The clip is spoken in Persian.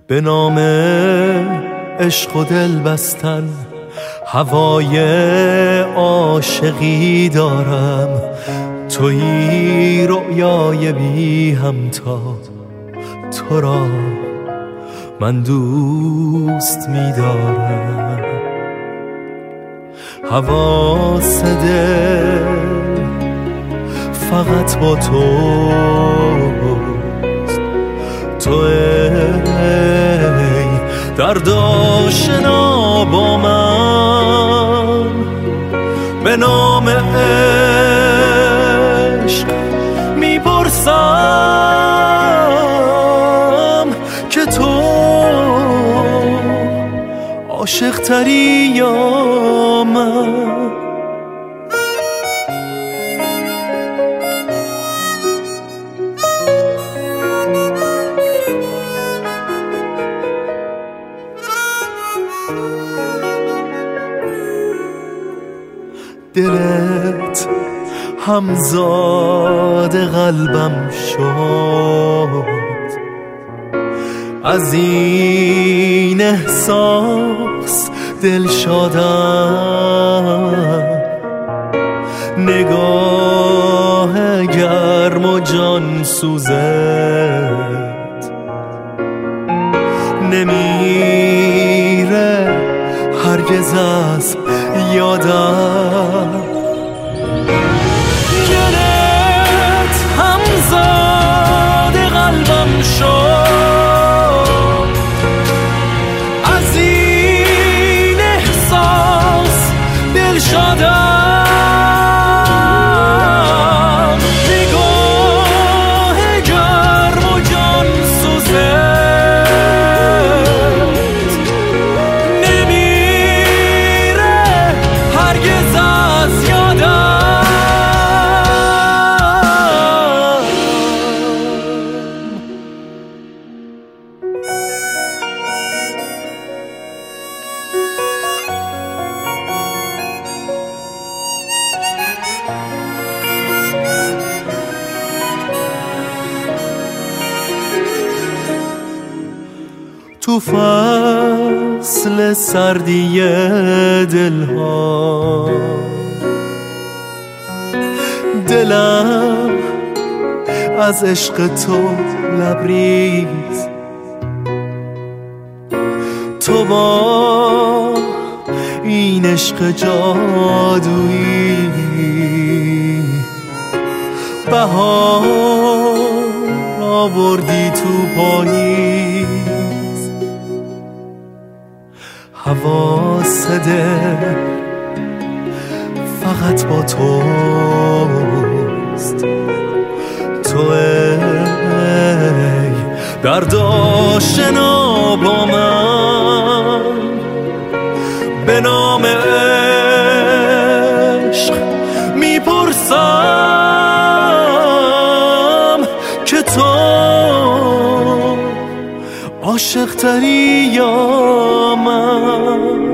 به نام عشق و دل بستن هوای عاشقی دارم، تویی رؤیای بی همتا، تو را من دوست می‌دارم. حواس دل فقط با توست، تو ای درد آشنا با من. به نام عشق میپرسم که تو عاشق تری یا من. دلت همزاد قلبم شد، از این احساس دل شدم. نگاه گرم و جان سوزت نمیره هرگز از یادم. گلت همزاد قلبم شد، از این احساس دل شدم. نگاه گرم و جان سوزت نمیره هرگز از یادم. تو فصل سردی دلها دلم از عشق تو لبریز، تو با این عشق جادویی بهار آوردی تو پاییز. حواس دل فقط با توست، تو ای درد آشنا با من. به نام عشق میپرسم که تو عاشق تری یا من.